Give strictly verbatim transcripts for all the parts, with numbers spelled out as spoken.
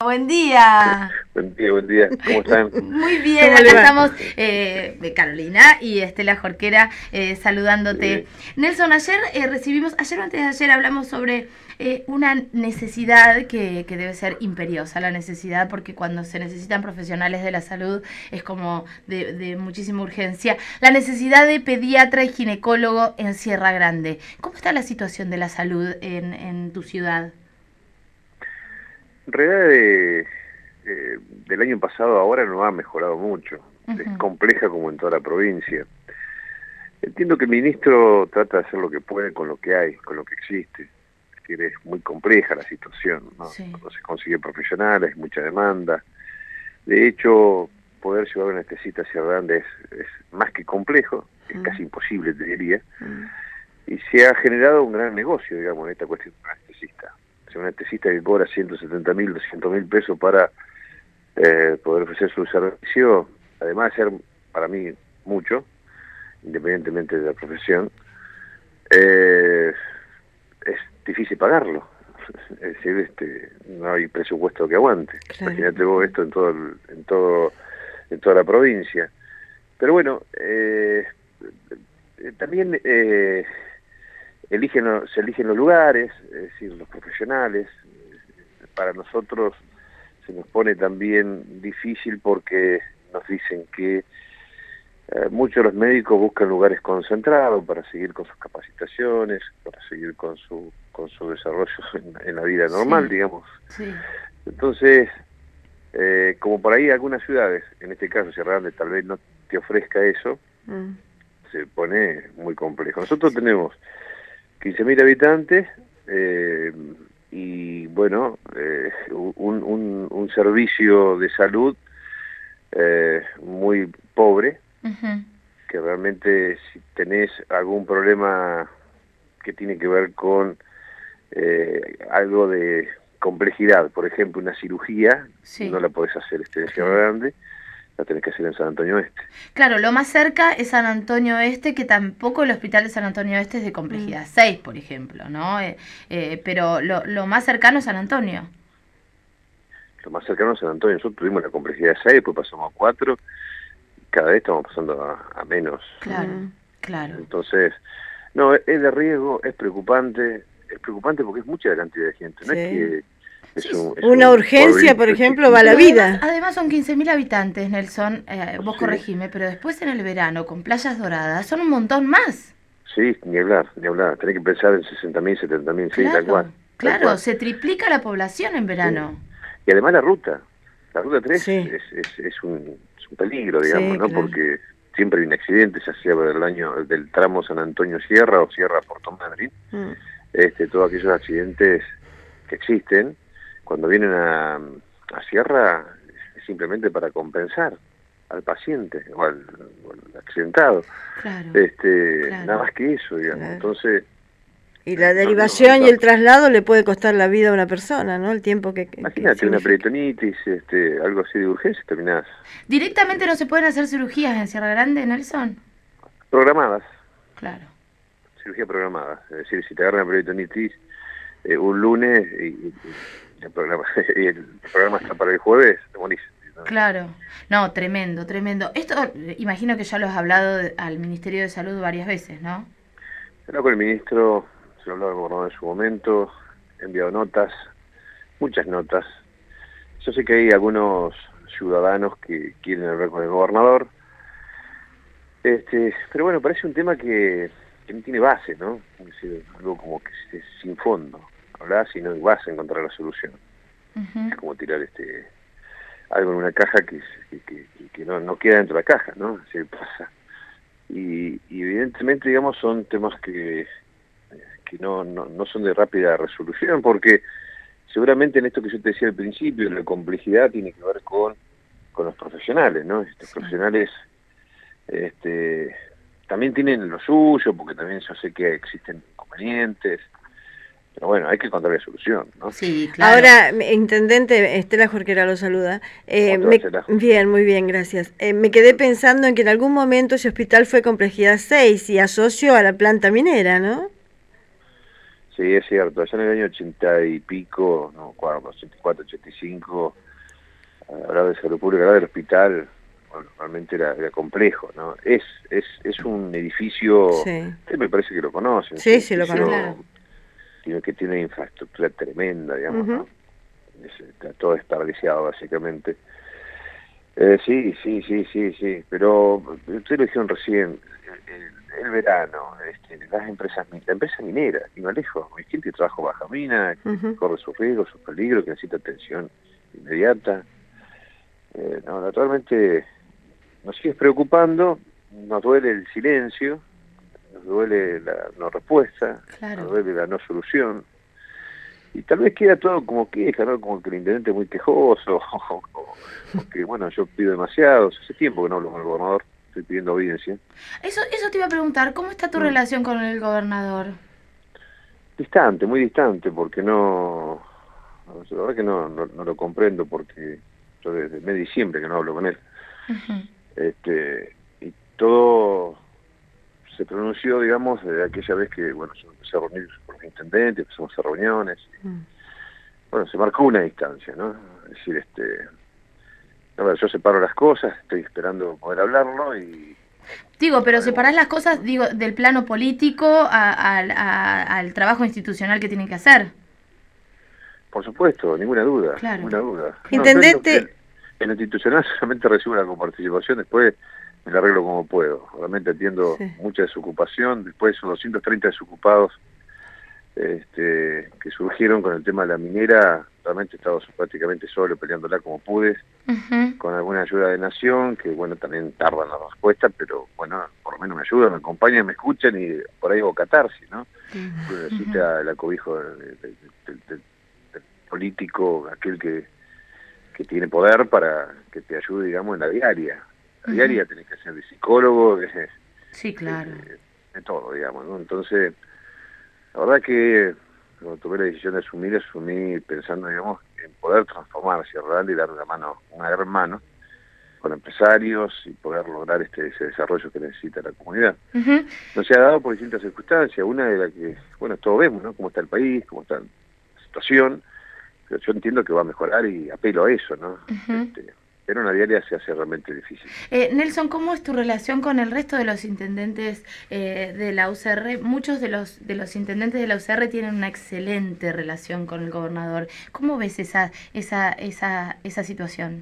buen día. Buen día, buen día. ¿Cómo están? Muy bien, acá estamos eh, de Carolina y Estela Jorquera eh, saludándote. Sí. Nelson, ayer eh, recibimos, ayer o antes de ayer hablamos sobre eh, una necesidad que, que debe ser imperiosa, la necesidad, porque cuando se necesitan profesionales de la salud es como de, de muchísima urgencia, la necesidad de pediatra y ginecólogo en Sierra Grande. ¿Cómo está la situación de la salud en, en tu ciudad? En realidad, de, eh, del año pasado a ahora no ha mejorado mucho. Uh-huh. Es compleja como en toda la provincia. Entiendo que el ministro trata de hacer lo que puede con lo que hay, con lo que existe. Es decir, es muy compleja la situación, ¿no? Sí. No se consigue profesionales, mucha demanda. De hecho, poder llevar una anestesista a Sierra Grande es, es más que complejo, es uh-huh. casi imposible, te diría. Uh-huh. Y se ha generado un gran negocio, digamos, en esta cuestión de anestesista. O sea, un anestesista que cobra ciento setenta mil, doscientos mil pesos para eh, poder ofrecer su servicio, además de ser para mí mucho, independientemente de la profesión, eh, es difícil pagarlo. Es decir, este, no hay presupuesto que aguante. Claro. Imagínate vos esto en todo, el, en todo, en toda la provincia. Pero bueno, eh, también eh, eligen, se eligen los lugares, es decir, los profesionales. Para nosotros se nos pone también difícil porque nos dicen que eh, muchos de los médicos buscan lugares concentrados para seguir con sus capacitaciones, para seguir con su con su desarrollo en, en la vida normal, sí. digamos. Sí. Entonces, eh, como por ahí algunas ciudades, en este caso Sierra Grande, tal vez no te ofrezca eso, mm. se pone muy complejo. Nosotros sí. tenemos quince mil habitantes eh, y bueno, eh, un, un, un servicio de salud eh, muy pobre, uh-huh. que realmente si tenés algún problema que tiene que ver con eh, algo de complejidad, por ejemplo una cirugía, sí. no la podés hacer este, en Sierra Grande, la tenés que hacer en San Antonio Oeste. Claro, lo más cerca es San Antonio Oeste, que tampoco el hospital de San Antonio Oeste es de complejidad mm. seis, por ejemplo, ¿no? Eh, eh, pero lo, lo más cercano es San Antonio. Lo más cercano es San Antonio. Nosotros tuvimos la complejidad seis, después pasamos a cuatro, y cada vez estamos pasando a, a menos. Claro, mm. claro. Entonces, no, es de riesgo, es preocupante, es preocupante porque es mucha la cantidad de gente, no sí. es que... Es un, es una urgencia, por ejemplo, va a la vida. Además, además son quince mil habitantes, Nelson, eh, vos sí. corregime, pero después en el verano, con playas doradas, son un montón más. Sí, ni hablar, ni hablar. Tenés que pensar en sesenta mil, setenta mil, sí, tal cual. Claro, cual. Se triplica la población en verano. Sí. Y además la ruta, la ruta tres sí. es, es, es, un, es un peligro, digamos, sí, ¿no? Claro. Porque siempre hay un accidente, ya sea del año del tramo San Antonio-Sierra o Sierra-Puerto Madryn. Mm. Este, todos aquellos accidentes que existen, cuando vienen a, a Sierra es simplemente para compensar al paciente o al, o al accidentado. Claro, este, claro. Nada más que eso, digamos. Claro. Entonces, y la derivación no, no, y el traslado le puede costar la vida a una persona, ¿no? El tiempo que... Imagínate, una peritonitis, este, algo así de urgencia, terminás. ¿Directamente no se pueden hacer cirugías en Sierra Grande, Nelson? Programadas. Claro. Cirugía programada. Es decir, si te agarra una peritonitis eh, un lunes y... y El programa, y el programa está para el jueves, te morís. Claro, no, tremendo, tremendo. Esto, imagino que ya lo has hablado de, al Ministerio de Salud varias veces, ¿no? Se habló con el ministro, se lo habló al gobernador en su momento, he enviado notas, muchas notas. Yo sé que hay algunos ciudadanos que quieren hablar con el gobernador, este, pero bueno, parece un tema que, que no tiene base, ¿no? Es decir, algo como que es sin fondo. Hablas y no vas a encontrar la solución. Uh-huh. Es como tirar este algo en una caja que, que, que, que no, no queda dentro de la caja, ¿no? Así pasa. Y, y evidentemente, digamos, son temas que, que no, no, no son de rápida resolución, porque seguramente en esto que yo te decía al principio, la complejidad tiene que ver con, con los profesionales, ¿no? Estos sí. profesionales este, también tienen lo suyo, porque también yo sé que existen inconvenientes. Pero bueno, hay que encontrar la solución, ¿no? Sí, claro. Ahora, intendente, Estela Jorquera lo saluda. Eh, me, bien, muy bien, gracias. Eh, me quedé pensando en que en algún momento ese hospital fue complejidad seis y asocio a la planta minera, ¿no? Sí, es cierto, allá en el año ochenta y pico, no, cuatro, ochenta y cuatro, ochenta y cinco, hablar de salud pública, hablar del hospital, bueno, realmente era, era complejo, ¿no? Es es es un edificio, sí. que me parece que lo conocen. Sí, sí, lo conozco. Tiene, que tiene infraestructura tremenda, digamos, uh-huh. ¿no? Es, está todo desperdiciado, básicamente. Eh, sí, sí, sí, sí, sí, pero ustedes lo dijeron recién, el, el verano, este, las empresas, la empresa minera, y no lejos, hay gente que trabaja baja mina, que uh-huh. corre sus riesgos, sus peligros, que necesita atención inmediata. Eh, no, naturalmente nos sigue preocupando, nos duele el silencio, nos duele la no respuesta, claro. Nos duele la no solución, y tal vez queda todo como queja, ¿no? Como que el intendente es muy quejoso, o, o, o que, bueno, yo pido demasiado. Hace tiempo que no hablo con el gobernador, estoy pidiendo audiencia. Eso eso te iba a preguntar, ¿cómo está tu mm. relación con el gobernador? Distante, muy distante, porque no, la verdad que no, no, no lo comprendo, porque yo desde el mes de diciembre que no hablo con él. Uh-huh. Este, y todo se pronunció, digamos, de aquella vez que, bueno, yo empecé a reunir con los intendentes, empezamos a hacer reuniones, y, mm. bueno, se marcó una distancia, ¿no? Es decir, este, a ver, yo separo las cosas, estoy esperando poder hablarlo y... Digo, pero separás las cosas, digo, del plano político a, a, a, al trabajo institucional que tienen que hacer. Por supuesto, ninguna duda, claro. ninguna duda. Intendente... No, en, en lo institucional solamente recibo la coparticipación, después me la arreglo como puedo. Realmente atiendo sí. mucha desocupación, después son doscientos treinta desocupados este, que surgieron con el tema de la minera. Realmente he estado prácticamente solo peleándola como pude, uh-huh. con alguna ayuda de Nación, que bueno, también tardan la respuesta, pero bueno, por lo menos me ayudan, me acompañan, me escuchan y por ahí hago catarsis, ¿no? Uh-huh. Necesita el acobijo del de, de, de, de, de político, aquel que, que tiene poder para que te ayude, digamos, en la diaria. La diaria uh-huh. tenés que ser de psicólogo, de, sí, claro. de, de todo, digamos, ¿no? Entonces, la verdad que cuando tomé la decisión de asumir, asumí pensando, digamos, en poder transformar Sierra Grande y dar una mano, una gran mano con empresarios y poder lograr este ese desarrollo que necesita la comunidad. Uh-huh. No se ha dado por distintas circunstancias, una de las que, bueno, todos vemos, ¿no? Cómo está el país, cómo está la situación, pero yo entiendo que va a mejorar y apelo a eso, ¿no? Uh-huh. Este, pero una diaria se hace realmente difícil. Eh, Nelson, ¿cómo es tu relación con el resto de los intendentes eh, de la U C R? Muchos de los de los intendentes de la U C R tienen una excelente relación con el gobernador. ¿Cómo ves esa esa esa esa situación?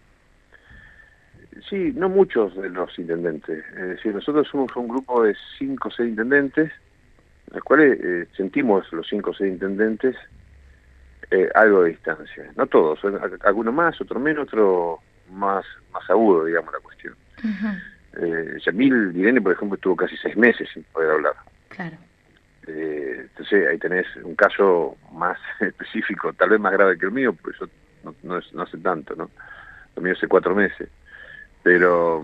Sí, no muchos de los intendentes. Es decir, nosotros somos un grupo de cinco o seis intendentes, los cuales eh, sentimos los cinco o seis intendentes eh, algo de distancia. No todos, algunos más, otro menos, otro más más agudo, digamos, la cuestión. Uh-huh. eh, Yamil Direne, por ejemplo, estuvo casi seis meses sin poder hablar. Claro. Eh, entonces ahí tenés un caso más específico, tal vez más grave que el mío, porque yo no, no, es, no hace tanto, ¿no? Lo mío hace cuatro meses. Pero,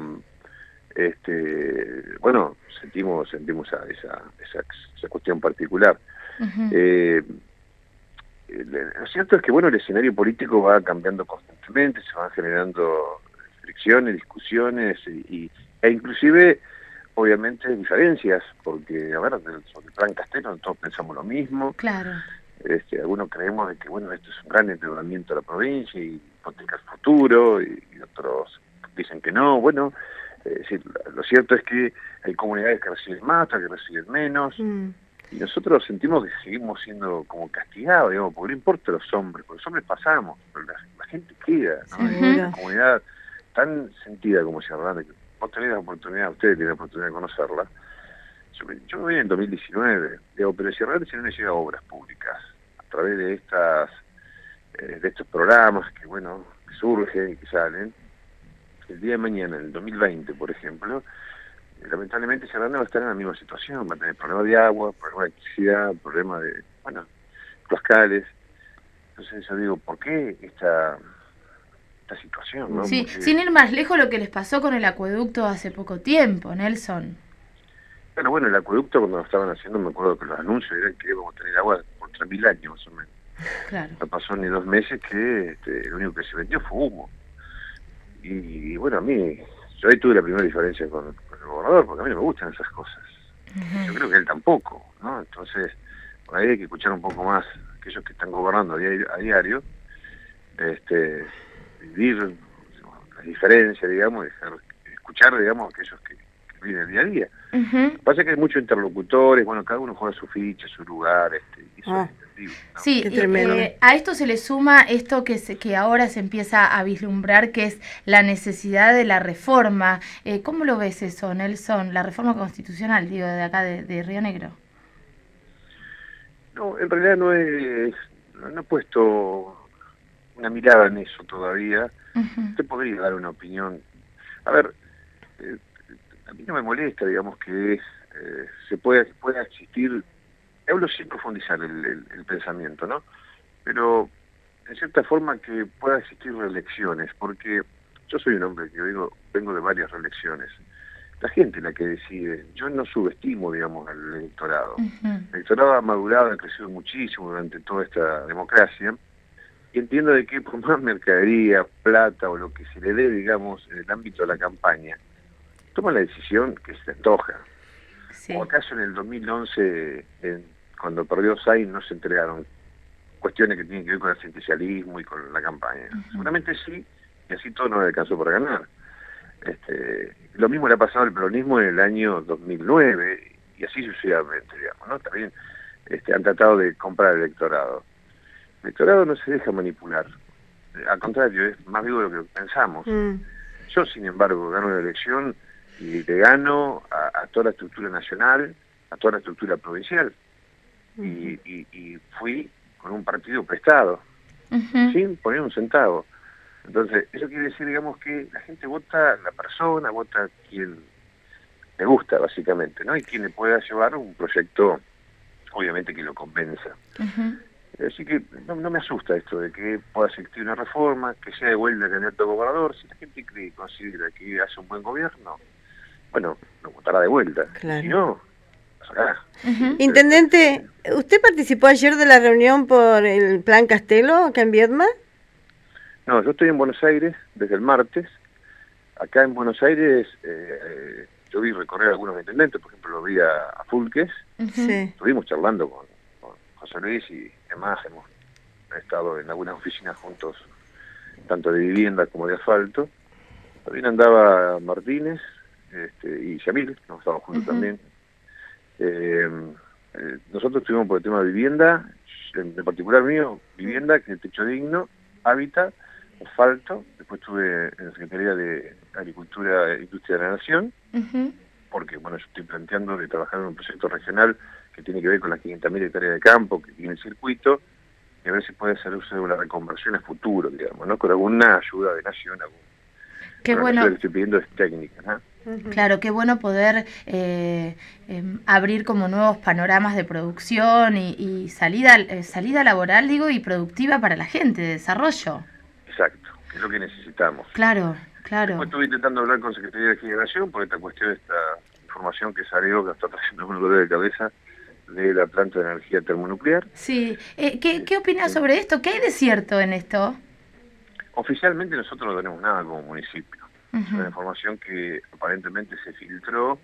este bueno, sentimos sentimos esa, esa, esa, esa cuestión particular. Uh-huh. eh, Lo cierto es que, bueno, el escenario político va cambiando constantemente, se van generando fricciones, discusiones y, y, e inclusive, obviamente, diferencias, porque, a ver, sobre el plan Castello todos pensamos lo mismo. Claro. Este, algunos creemos de que, bueno, esto es un gran endeudamiento de la provincia y hipoteca el futuro, y, y otros dicen que no. Bueno, es decir, lo cierto es que hay comunidades que reciben más, otras que reciben menos. Mm. Y nosotros sentimos que seguimos siendo como castigados, digamos, porque no importa los hombres, porque los hombres pasamos, pero la, la gente queda, ¿no? Uh-huh. Una comunidad tan sentida como Sierra Grande, que vos tenés la oportunidad, ustedes tienen la oportunidad de conocerla. Yo, yo me vine en dos mil diecinueve, digo, pero Sierra Grande si no le llega a obras públicas, a través de estas eh, de estos programas que, bueno, que surgen y que salen. El día de mañana, en el dos mil veinte, por ejemplo, lamentablemente Sierra Grande va a estar en la misma situación, va a tener problemas de agua, problemas de electricidad, problemas de, bueno, cloacales. Entonces yo digo, ¿por qué esta, esta situación? ¿No? Sí, Porque, sin ir más lejos lo que les pasó con el acueducto hace poco tiempo, Nelson. Bueno, bueno, el acueducto cuando lo estaban haciendo, me acuerdo que los anuncios eran que íbamos a tener agua por tres mil años más o menos. Claro. No pasó ni dos meses que este, lo único que se vendió fue humo. Y, y bueno, a mí, yo ahí tuve la primera diferencia con, con el gobernador, porque a mí no me gustan esas cosas. Uh-huh. Yo creo que él tampoco, ¿no? Entonces, por ahí hay que escuchar un poco más a aquellos que están gobernando a diario, a diario este, vivir las diferencias, digamos, dejar, escuchar, digamos, a aquellos que, que viven el día a día. Uh-huh. Lo que pasa es que hay muchos interlocutores, bueno, cada uno juega su ficha, su lugar, este, y eso ah. es entendible, ¿no? Sí, y, eh, a esto se le suma esto que, se, que ahora se empieza a vislumbrar, que es la necesidad de la reforma. Eh, ¿Cómo lo ves eso, Nelson? La reforma constitucional, digo, de acá de, de Río Negro. No, en realidad no he, no he puesto una mirada en eso todavía. Uh-huh. Usted podría dar una opinión. A ver, eh, a mí no me molesta, digamos, que eh, se pueda, pueda existir, hablo sin profundizar el, el, el pensamiento, ¿no? Pero, en cierta forma, que pueda existir reelecciones, porque yo soy un hombre que vengo, vengo de varias reelecciones. La gente es la que decide. Yo no subestimo, digamos, al electorado. Uh-huh. El electorado ha madurado, ha crecido muchísimo durante toda esta democracia, y entiendo de que por más mercadería, plata o lo que se le dé, digamos, en el ámbito de la campaña, toma la decisión que se antoja. Sí. ¿O acaso en el dos mil once, en, cuando perdió Sainz, no se entregaron cuestiones que tienen que ver con el asistencialismo y con la campaña? Uh-huh. Seguramente sí, y así todo no le alcanzó para ganar. Este, lo mismo le ha pasado al peronismo en el año dos mil nueve, y así sucesivamente, digamos, ¿no? También este, han tratado de comprar el electorado. El electorado no se deja manipular, al contrario, es más vivo de lo que pensamos. Mm. Yo, sin embargo, gano la elección y le gano a, a toda la estructura nacional, a toda la estructura provincial, mm. y, y, y fui con un partido prestado, uh-huh. sin poner un centavo. Entonces, eso quiere decir, digamos, que la gente vota a la persona, vota a quien le gusta, básicamente, ¿no? Y quien le pueda llevar un proyecto, obviamente, que lo convenza. Uh-huh. Así que no, no me asusta esto de que pueda existir una reforma, que sea de vuelta el candidato a gobernador. Si la gente cree, considera que hace un buen gobierno, bueno, lo votará de vuelta. Claro. Si no, pasará. Uh-huh. Intendente, ¿usted participó ayer de la reunión por el Plan Castelo acá en Viedma? No, yo estoy en Buenos Aires desde el martes. Acá en Buenos Aires eh, yo vi recorrer a algunos intendentes, por ejemplo, lo vi a, a Fulques. Uh-huh. Estuvimos charlando con, con José Luis y demás, hemos estado en algunas oficinas juntos, tanto de vivienda como de asfalto. También andaba Martínez este, y Yamil, que estábamos juntos uh-huh. también. Eh, eh, nosotros estuvimos por el tema de vivienda, en particular mío, vivienda, que es el techo digno, hábitat, asfalto. Después estuve en la Secretaría de Agricultura e Industria de la Nación, uh-huh. porque bueno, yo estoy planteando de trabajar en un proyecto regional que tiene que ver con las quinientas mil hectáreas de campo que tiene el circuito, y a ver si puede hacer uso de una reconversión a futuro, digamos, ¿no? Con alguna ayuda de Nación, algún, qué bueno. Lo que estoy pidiendo es técnica, ¿no? Uh-huh. Claro, qué bueno poder eh, eh, abrir como nuevos panoramas de producción y, y salida eh, salida laboral, digo, y productiva para la gente, de desarrollo. Exacto, que es lo que necesitamos. Claro, claro. Después estuve intentando hablar con Secretaría de Generación por esta cuestión, esta información que salió, que está trayendo un dolor de cabeza, de la planta de energía termonuclear. Sí, eh, ¿qué, ¿qué opinas sobre esto? ¿Qué hay de cierto en esto? Oficialmente nosotros no tenemos nada como municipio. Uh-huh. Es una información que aparentemente se filtró.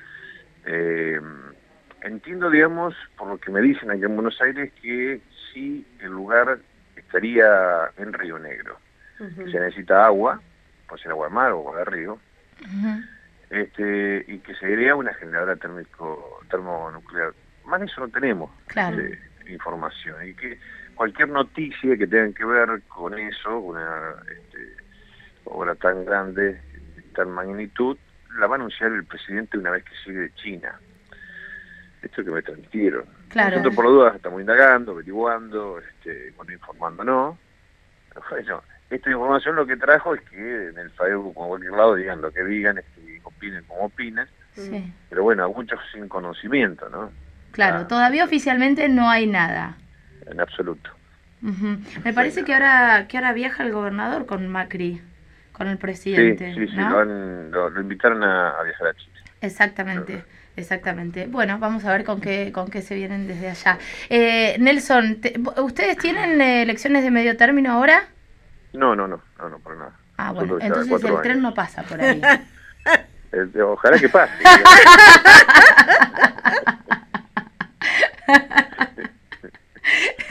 Eh, entiendo, digamos, por lo que me dicen aquí en Buenos Aires, que sí el lugar estaría en Río Negro. Uh-huh. Se necesita agua, puede ser agua de mar o agua de río, uh-huh. este, y que se crea una generadora térmico, termonuclear. Más de eso no tenemos, claro. eh, información, y que cualquier noticia que tenga que ver con eso, una este, obra tan grande, de tan magnitud, la va a anunciar el presidente una vez que sigue de China. Esto que me transmitieron. Claro. Nosotros por dudas estamos indagando, averiguando, este, bueno, informando no. Pero bueno, esta información lo que trajo es que en el Facebook o en cualquier lado digan lo que digan, este, opinen como opinen. Sí. Pero bueno, a muchos sin conocimiento, ¿no? Claro, ah, todavía oficialmente no hay nada. En absoluto. Uh-huh. Me parece sí, que ahora que ahora viaja el gobernador con Macri, con el presidente. Sí, sí, sí, ¿no? lo, han, lo, lo invitaron a, a viajar a Chile. Exactamente. Claro. Exactamente. Bueno, vamos a ver con qué con qué se vienen desde allá. Eh, Nelson, te, ¿ustedes tienen eh, elecciones de medio término ahora? No, no, no, no, no, por nada. Ah, bueno, entonces el años. tren no pasa por ahí. el, ojalá que pase.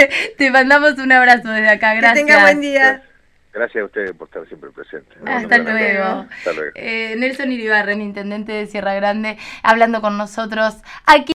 Te mandamos un abrazo desde acá, gracias. Que tenga buen día. Gracias a ustedes por estar siempre presentes. Hasta luego. Hasta luego. Eh, Nelson Iribarren, intendente de Sierra Grande, hablando con nosotros aquí.